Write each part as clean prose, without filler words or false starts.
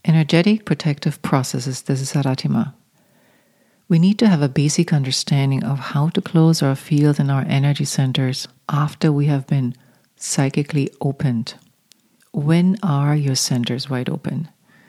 Energetic protective processes. This is Saratima. We need to have a basic understanding of how to close our field and our energy centers after we have been psychically opened. When are your centers wide open?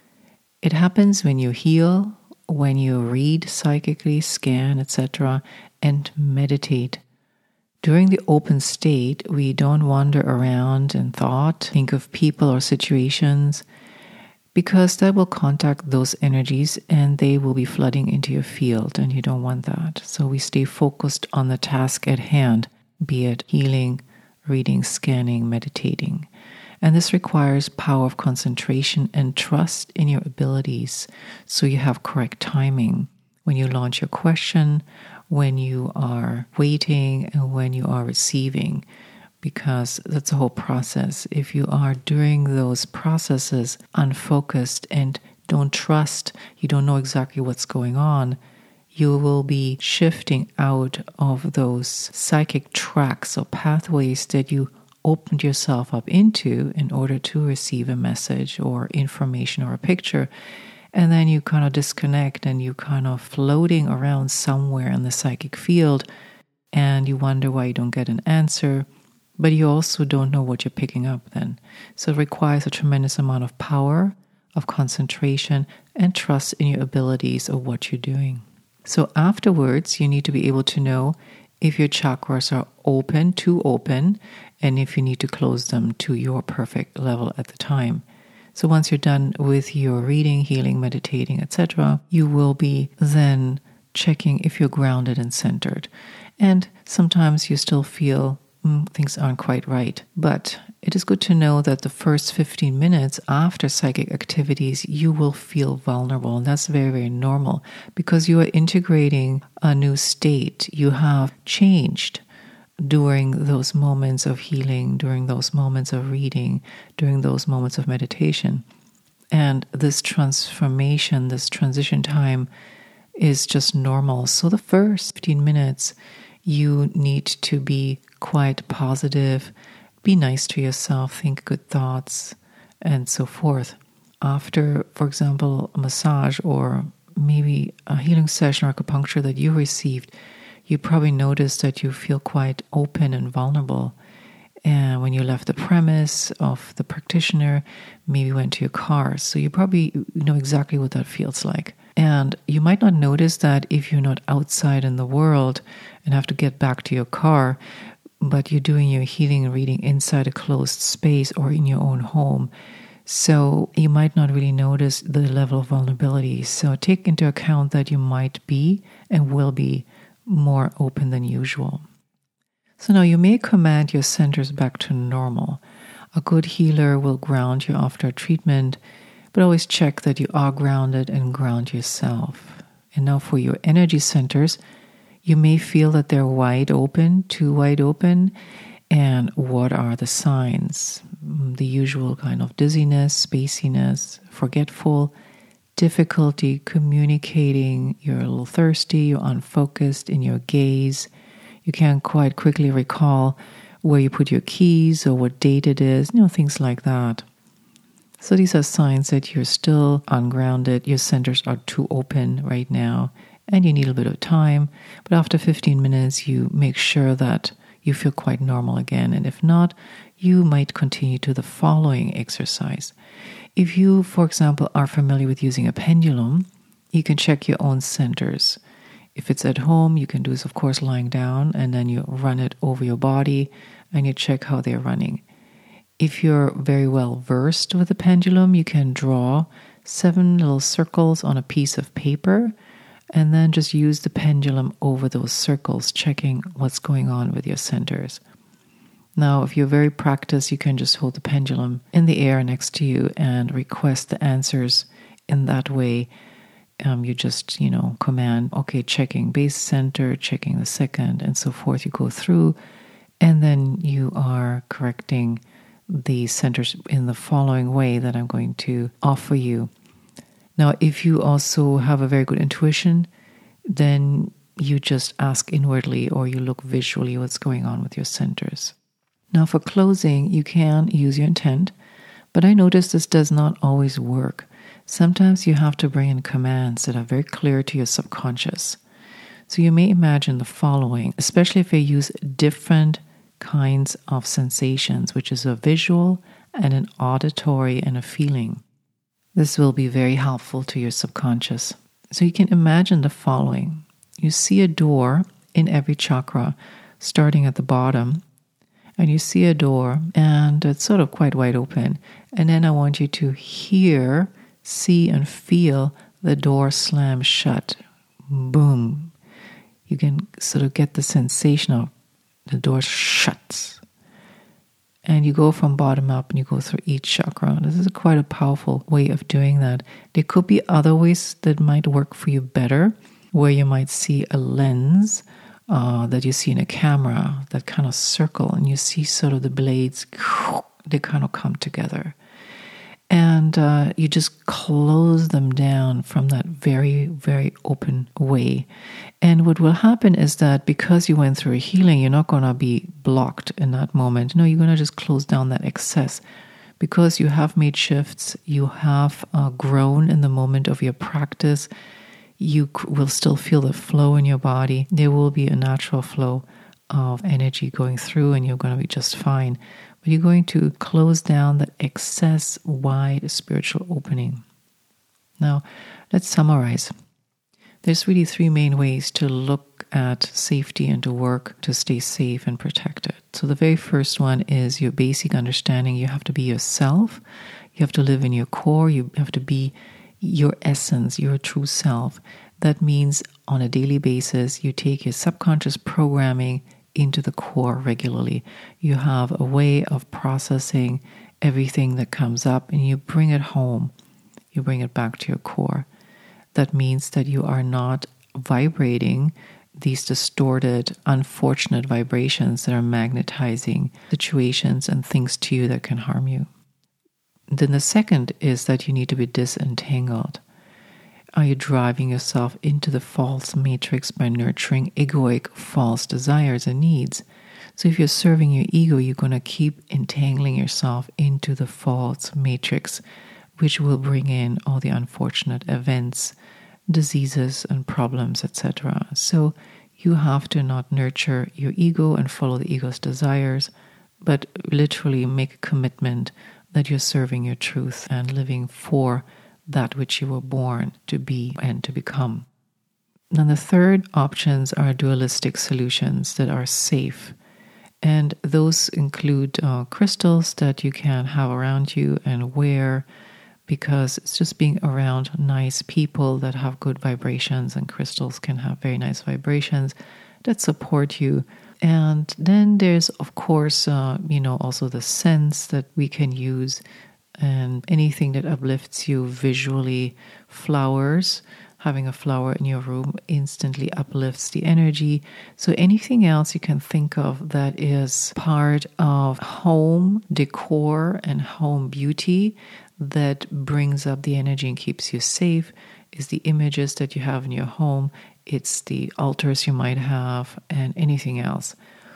It happens when you heal, when you read psychically, scan, etc., and meditate. During the open state, we don't wander around in thought, think of people or situations, because that will contact those energies and they will be flooding into your field, and you don't want that. So we stay focused on the task at hand, be it healing, reading, scanning, meditating. And this requires power of concentration and trust in your abilities, so you have correct timing when you launch your question, when you are waiting, and when you are receiving, because that's the whole process. If you are during those processes unfocused and don't trust, you don't know exactly what's going on, you will be shifting out of those psychic tracks or pathways that you opened yourself up into in order to receive a message or information or a picture. And then you kind of disconnect and you kind of floating around somewhere in the psychic field, and you wonder why you don't get an answer, but you also don't know what you're picking up then. So it requires a tremendous amount of power, of concentration, and trust in your abilities of what you're doing. So afterwards, you need to be able to know if your chakras are open, too open, and if you need to close them to your perfect level at the time. So once you're done with your reading, healing, meditating, etc., you will be then checking if you're grounded and centered. And sometimes you still feel things aren't quite right. But it is good to know that the first 15 minutes after psychic activities, you will feel vulnerable. And that's very, very normal because you are integrating a new state. You have changed during those moments of healing, during those moments of reading, during those moments of meditation. And this transformation, this transition time is just normal. So the first 15 minutes, you need to be quite positive, be nice to yourself, think good thoughts, and so forth. After, for example, a massage or maybe a healing session or acupuncture that you received, you probably noticed that you feel quite open and vulnerable. And when you left the premise of the practitioner, maybe went to your car. So you probably know exactly what that feels like. And you might not notice that if you're not outside in the world and have to get back to your car, but you're doing your healing and reading inside a closed space or in your own home. So you might not really notice the level of vulnerability. So take into account that you might be and will be more open than usual. So now you may command your centers back to normal. A good healer will ground you after a treatment, but always check that you are grounded and ground yourself. And now for your energy centers, you may feel that they're wide open, too wide open. And what are the signs? The usual kind of dizziness, spaciness, forgetful, difficulty communicating, you're a little thirsty, you're unfocused in your gaze. You can't quite quickly recall where you put your keys or what date it is, things like that. So these are signs that you're still ungrounded, your centers are too open right now, and you need a bit of time. But after 15 minutes, you make sure that you feel quite normal again. And if not, you might continue to the following exercise. If you, for example, are familiar with using a pendulum, you can check your own centers. If it's at home, you can do this, of course, lying down, and then you run it over your body and you check how they're running. If you're very well versed with the pendulum, you can draw 7 little circles on a piece of paper and then just use the pendulum over those circles, checking what's going on with your centers. Now, if you're very practiced, you can just hold the pendulum in the air next to you and request the answers in that way. You just, command, okay, checking base center, checking the second, and so forth. You go through, and then you are correcting the centers in the following way that I'm going to offer you. Now, if you also have a very good intuition, then you just ask inwardly or you look visually what's going on with your centers. Now, for closing, you can use your intent, but I notice this does not always work. sometimes you have to bring in commands that are very clear to your subconscious. So you may imagine the following, especially if you use different kinds of sensations, which is a visual and an auditory and a feeling. This will be very helpful to your subconscious. So you can imagine the following. You see a door in every chakra, starting at the bottom, and you see a door and it's sort of quite wide open. And then I want you to hear, see, and feel the door slam shut. Boom. You can sort of get the sensation of the door shuts. And you go from bottom up and you go through each chakra. This is quite a powerful way of doing that. There could be other ways that might work for you better, where you might see a lens that you see in a camera, that kind of circle, and you see sort of the blades, they kind of come together. And you just close them down from that very, very open way. And what will happen is that because you went through a healing, you're not going to be blocked in that moment. No, you're going to just close down that excess. Because you have made shifts, you have grown in the moment of your practice, you will still feel the flow in your body. There will be a natural flow of energy going through and you're going to be just fine. But you're going to close down that excess wide spiritual opening. Now, let's summarize. There's really three main ways to look at safety and to work to stay safe and protected. So the very first one is your basic understanding. You have to be yourself. You have to live in your core. You have to be your essence, your true self. That means on a daily basis, you take your subconscious programming into the core regularly. You have a way of processing everything that comes up and you bring it home. You bring it back to your core. That means that you are not vibrating these distorted, unfortunate vibrations that are magnetizing situations and things to you that can harm you. Then the second is that you need to be disentangled. Are you driving yourself into the false matrix by nurturing egoic false desires and needs? So if you're serving your ego, you're going to keep entangling yourself into the false matrix, which will bring in all the unfortunate events, diseases and problems, etc. So you have to not nurture your ego and follow the ego's desires, but literally make a commitment that you're serving your truth and living for that which you were born to be and to become. Then the third options are dualistic solutions that are safe. And those include crystals that you can have around you and wear, because it's just being around nice people that have good vibrations, and crystals can have very nice vibrations that support you. And then there's, of course, also the scents that we can use, and anything that uplifts you visually. Flowers, having a flower in your room instantly uplifts the energy. So anything else you can think of that is part of home decor and home beauty that brings up the energy and keeps you safe is the images that you have in your home. It's the altars you might have and anything else.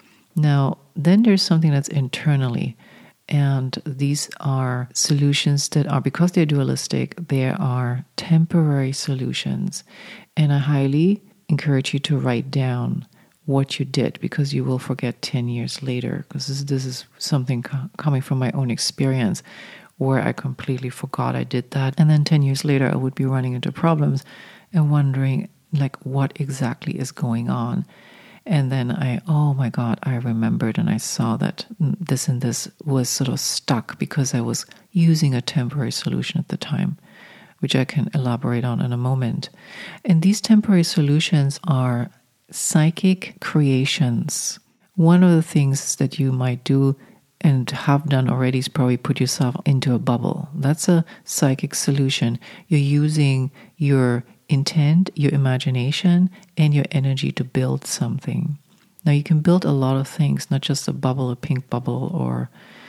Now, then there's something that's internally. And these are solutions that are, because they're dualistic, they are temporary solutions. And I highly encourage you to write down what you did, because you will forget 10 years later. Because this is something coming from my own experience, where I completely forgot I did that. And then 10 years later, I would be running into problems and wondering, what exactly is going on. And then oh my God, I remembered and I saw that this and this was sort of stuck because I was using a temporary solution at the time, which I can elaborate on in a moment. And these temporary solutions are psychic creations. One of the things that you might do and have done already is probably put yourself into a bubble. That's a psychic solution. You're using your intent, your imagination, and your energy to build something. Now you can build a lot of things, not just a bubble, a pink bubble or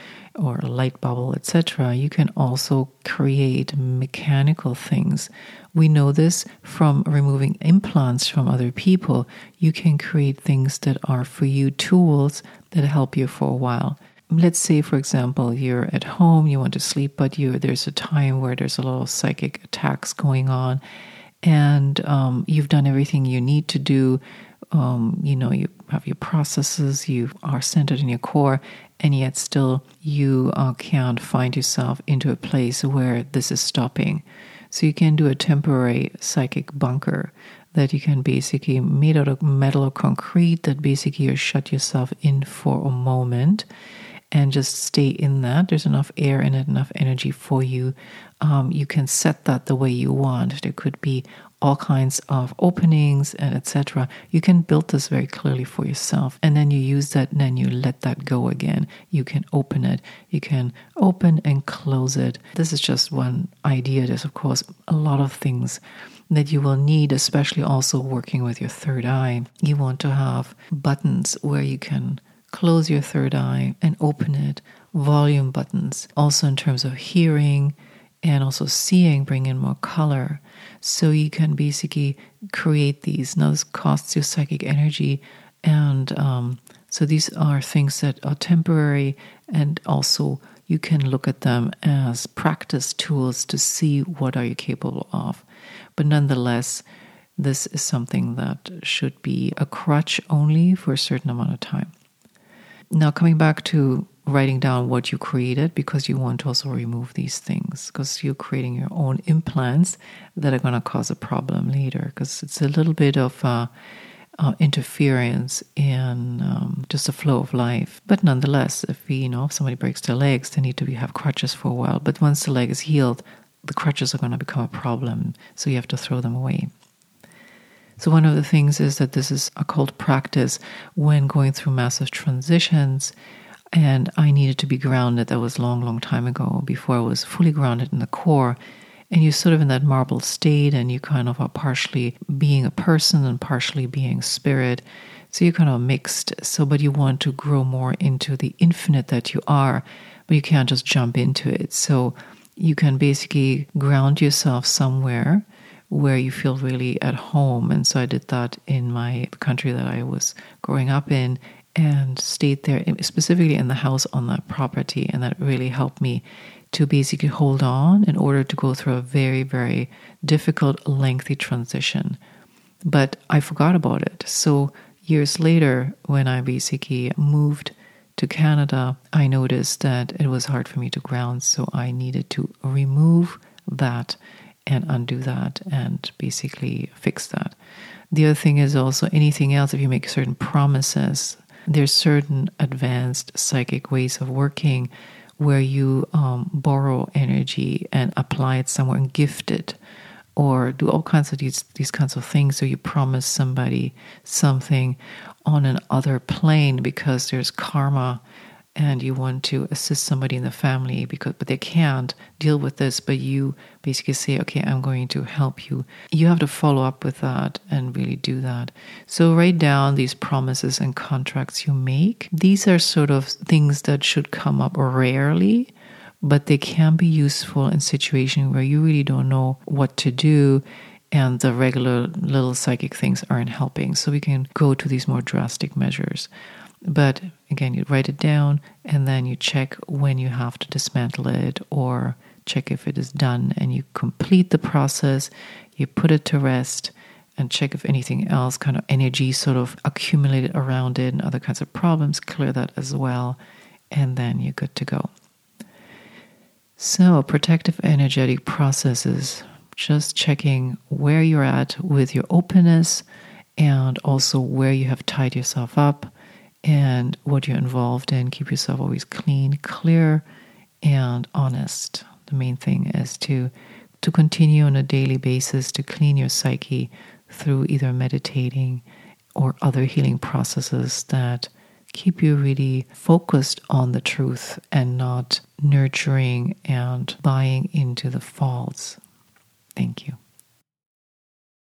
a light bubble, etc. You can also create mechanical things. We know this from removing implants from other people. You can create things that are for you, tools that help you for a while. let's say, for example, you're at home, you want to sleep, but there's a time where there's a lot of psychic attacks going on, and you've done everything you need to do. You have your processes, you are centered in your core, and yet still you can't find yourself into a place where this is stopping. So you can do a temporary psychic bunker that you can basically made out of metal or concrete, that basically you shut yourself in for a moment and just stay in that. There's enough air in it, enough energy for you. You can set that the way you want. There could be all kinds of openings and etc. You can build this very clearly for yourself, and then you use that, and then you let that go again. You can open it. You can open and close it. This is just one idea. There's, of course, a lot of things that you will need, especially also working with your third eye. You want to have buttons where you can close your third eye and open it, volume buttons. Also in terms of hearing and also seeing, bring in more color. So you can basically create these. Now this costs you psychic energy, and so these are things that are temporary, and also you can look at them as practice tools to see what are you capable of. But nonetheless, this is something that should be a crutch only for a certain amount of time. Now, coming back to writing down what you created, because you want to also remove these things, because you're creating your own implants that are going to cause a problem later, because it's a little bit of interference in just the flow of life. But nonetheless, if somebody breaks their legs, they need to have crutches for a while. But once the leg is healed, the crutches are going to become a problem, so you have to throw them away. So one of the things is that this is occult practice when going through massive transitions, and I needed to be grounded. That was a long, long time ago, before I was fully grounded in the core. And you're sort of in that marble state, and you kind of are partially being a person and partially being spirit. So you're kind of mixed. But you want to grow more into the infinite that you are, but you can't just jump into it. So you can basically ground yourself somewhere where you feel really at home. And so I did that in my country that I was growing up in, and stayed there, specifically in the house on that property. And that really helped me to basically hold on in order to go through a very, very difficult, lengthy transition. But I forgot about it. So years later, when I basically moved to Canada, I noticed that it was hard for me to ground. So I needed to remove that and undo that and basically fix that. The other thing is also anything else, if you make certain promises, there's certain advanced psychic ways of working where you borrow energy and apply it somewhere and gift it, or do all kinds of these kinds of things. So you promise somebody something on an other plane because there's karma, and you want to assist somebody in the family but they can't deal with this, but you basically say, okay, I'm going to help you. You have to follow up with that and really do that. So write down these promises and contracts you make. These are sort of things that should come up rarely, but they can be useful in situations where you really don't know what to do, and the regular little psychic things aren't helping. So we can go to these more drastic measures. But again, you write it down, and then you check when you have to dismantle it, or check if it is done, and you complete the process. You put it to rest and check if anything else, kind of energy sort of accumulated around it and other kinds of problems, clear that as well, and then you're good to go. So protective energetic processes, just checking where you're at with your openness, and also where you have tied yourself up and what you're involved in. Keep yourself always clean, clear, and honest. The main thing is to continue on a daily basis to clean your psyche through either meditating or other healing processes that keep you really focused on the truth and not nurturing and buying into the false. Thank you.